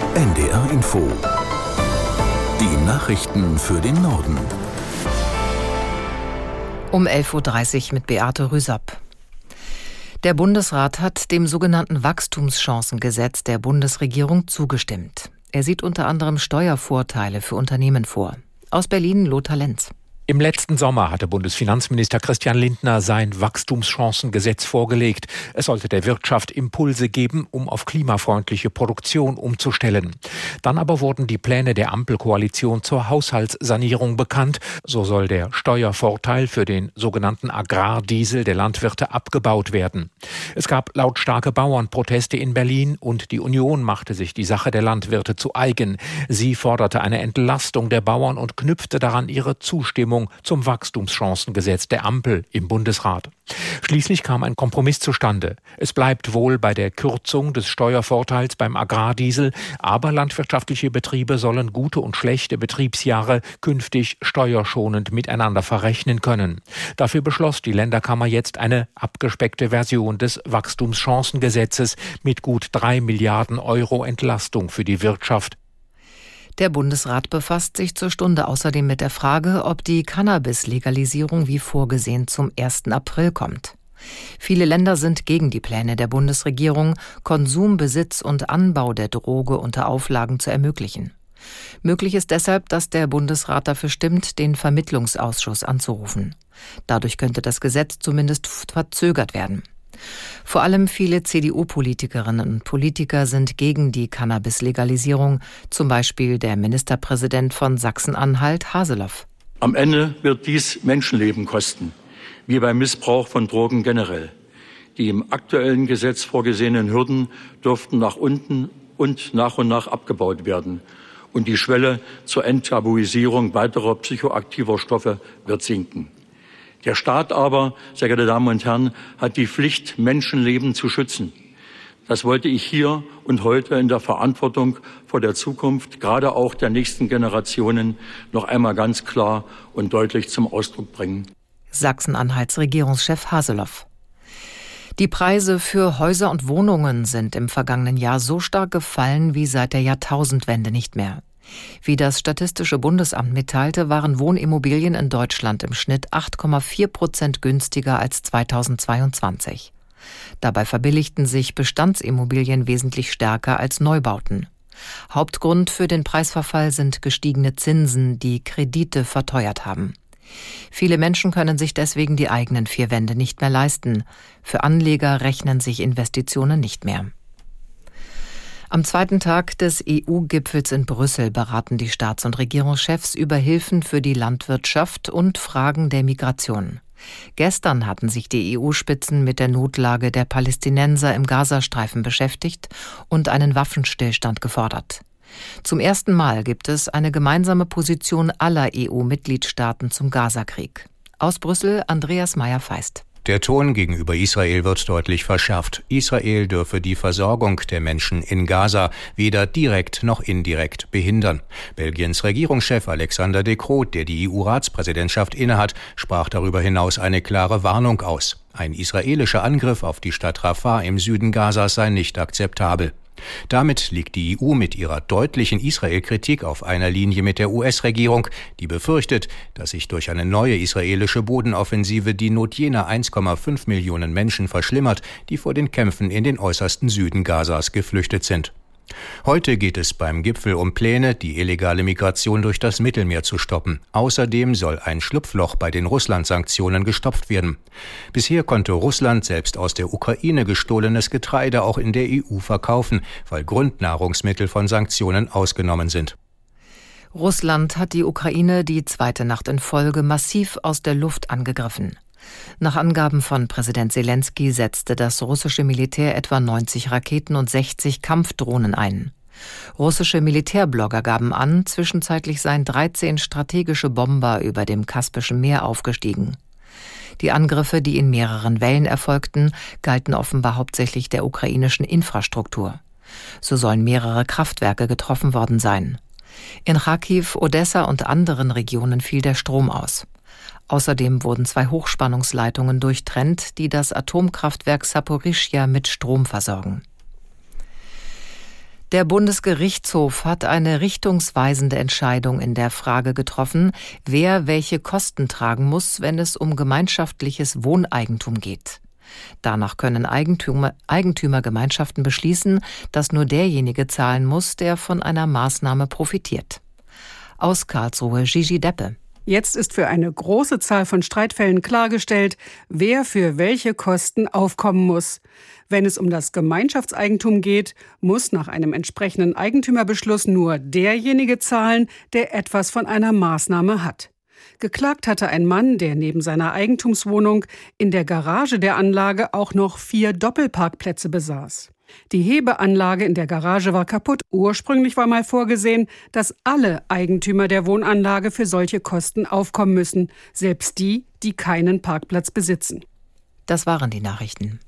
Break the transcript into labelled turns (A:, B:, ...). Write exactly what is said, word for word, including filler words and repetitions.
A: N D R Info. Die Nachrichten für den Norden.
B: Um elf Uhr dreißig mit Beate Rüsapp. Der Bundesrat hat dem sogenannten Wachstumschancengesetz der Bundesregierung zugestimmt. Er sieht unter anderem Steuervorteile für Unternehmen vor. Aus Berlin Lothar Lenz.
C: Im letzten Sommer hatte Bundesfinanzminister Christian Lindner sein Wachstumschancengesetz vorgelegt. Es sollte der Wirtschaft Impulse geben, um auf klimafreundliche Produktion umzustellen. Dann aber wurden die Pläne der Ampelkoalition zur Haushaltssanierung bekannt. So soll der Steuervorteil für den sogenannten Agrardiesel der Landwirte abgebaut werden. Es gab lautstarke Bauernproteste in Berlin und die Union machte sich die Sache der Landwirte zu eigen. Sie forderte eine Entlastung der Bauern und knüpfte daran ihre Zustimmung zum Wachstumschancengesetz der Ampel im Bundesrat. Schließlich kam ein Kompromiss zustande. Es bleibt wohl bei der Kürzung des Steuervorteils beim Agrardiesel, aber landwirtschaftliche Betriebe sollen gute und schlechte Betriebsjahre künftig steuerschonend miteinander verrechnen können. Dafür beschloss die Länderkammer jetzt eine abgespeckte Version des Wachstumschancengesetzes mit gut drei Milliarden Euro Entlastung für die Wirtschaft.
B: Der Bundesrat befasst sich zur Stunde außerdem mit der Frage, ob die Cannabis-Legalisierung wie vorgesehen zum ersten April kommt. Viele Länder sind gegen die Pläne der Bundesregierung, Konsum, Besitz und Anbau der Droge unter Auflagen zu ermöglichen. Möglich ist deshalb, dass der Bundesrat dafür stimmt, den Vermittlungsausschuss anzurufen. Dadurch könnte das Gesetz zumindest verzögert werden. Vor allem viele C D U-Politikerinnen und Politiker sind gegen die Cannabis-Legalisierung, zum Beispiel der Ministerpräsident von Sachsen-Anhalt, Haseloff.
D: Am Ende wird dies Menschenleben kosten, wie beim Missbrauch von Drogen generell. Die im aktuellen Gesetz vorgesehenen Hürden dürften nach unten und nach und nach abgebaut werden. Und die Schwelle zur Enttabuisierung weiterer psychoaktiver Stoffe wird sinken. Der Staat aber, sehr geehrte Damen und Herren, hat die Pflicht, Menschenleben zu schützen. Das wollte ich hier und heute in der Verantwortung vor der Zukunft, gerade auch der nächsten Generationen, noch einmal ganz klar und deutlich zum Ausdruck bringen.
B: Sachsen-Anhalts Regierungschef Haseloff. Die Preise für Häuser und Wohnungen sind im vergangenen Jahr so stark gefallen wie seit der Jahrtausendwende nicht mehr. Wie das Statistische Bundesamt mitteilte, waren Wohnimmobilien in Deutschland im Schnitt acht Komma vier Prozent günstiger als zweitausendzweiundzwanzig. Dabei verbilligten sich Bestandsimmobilien wesentlich stärker als Neubauten. Hauptgrund für den Preisverfall sind gestiegene Zinsen, die Kredite verteuert haben. Viele Menschen können sich deswegen die eigenen vier Wände nicht mehr leisten. Für Anleger rechnen sich Investitionen nicht mehr. Am zweiten Tag des E U-Gipfels in Brüssel beraten die Staats- und Regierungschefs über Hilfen für die Landwirtschaft und Fragen der Migration. Gestern hatten sich die E U-Spitzen mit der Notlage der Palästinenser im Gazastreifen beschäftigt und einen Waffenstillstand gefordert. Zum ersten Mal gibt es eine gemeinsame Position aller E U-Mitgliedstaaten zum Gazakrieg. Aus Brüssel Andreas Meyer-Feist.
E: Der Ton gegenüber Israel wird deutlich verschärft. Israel dürfe die Versorgung der Menschen in Gaza weder direkt noch indirekt behindern. Belgiens Regierungschef Alexander De Croo, der die E U-Ratspräsidentschaft innehat, sprach darüber hinaus eine klare Warnung aus. Ein israelischer Angriff auf die Stadt Rafah im Süden Gazas sei nicht akzeptabel. Damit liegt die E U mit ihrer deutlichen Israel-Kritik auf einer Linie mit der U S-Regierung, die befürchtet, dass sich durch eine neue israelische Bodenoffensive die Not jener eins Komma fünf Millionen Menschen verschlimmert, die vor den Kämpfen in den äußersten Süden Gazas geflüchtet sind. Heute geht es beim Gipfel um Pläne, die illegale Migration durch das Mittelmeer zu stoppen. Außerdem soll ein Schlupfloch bei den Russland-Sanktionen gestopft werden. Bisher konnte Russland selbst aus der Ukraine gestohlenes Getreide auch in der E U verkaufen, weil Grundnahrungsmittel von Sanktionen ausgenommen sind.
B: Russland hat die Ukraine die zweite Nacht in Folge massiv aus der Luft angegriffen. Nach Angaben von Präsident Selenskyj setzte das russische Militär etwa neunzig Raketen und sechzig Kampfdrohnen ein. Russische Militärblogger gaben an, zwischenzeitlich seien dreizehn strategische Bomber über dem Kaspischen Meer aufgestiegen. Die Angriffe, die in mehreren Wellen erfolgten, galten offenbar hauptsächlich der ukrainischen Infrastruktur. So sollen mehrere Kraftwerke getroffen worden sein. In Charkiw, Odessa und anderen Regionen fiel der Strom aus. Außerdem wurden zwei Hochspannungsleitungen durchtrennt, die das Atomkraftwerk Saporischschja mit Strom versorgen. Der Bundesgerichtshof hat eine richtungsweisende Entscheidung in der Frage getroffen, wer welche Kosten tragen muss, wenn es um gemeinschaftliches Wohneigentum geht. Danach können Eigentümer, Eigentümergemeinschaften beschließen, dass nur derjenige zahlen muss, der von einer Maßnahme profitiert. Aus Karlsruhe Gigi Deppe.
F: Jetzt ist für eine große Zahl von Streitfällen klargestellt, wer für welche Kosten aufkommen muss. Wenn es um das Gemeinschaftseigentum geht, muss nach einem entsprechenden Eigentümerbeschluss nur derjenige zahlen, der etwas von einer Maßnahme hat. Geklagt hatte ein Mann, der neben seiner Eigentumswohnung in der Garage der Anlage auch noch vier Doppelparkplätze besaß. Die Hebeanlage in der Garage war kaputt. Ursprünglich war mal vorgesehen, dass alle Eigentümer der Wohnanlage für solche Kosten aufkommen müssen, selbst die, die keinen Parkplatz besitzen.
B: Das waren die Nachrichten.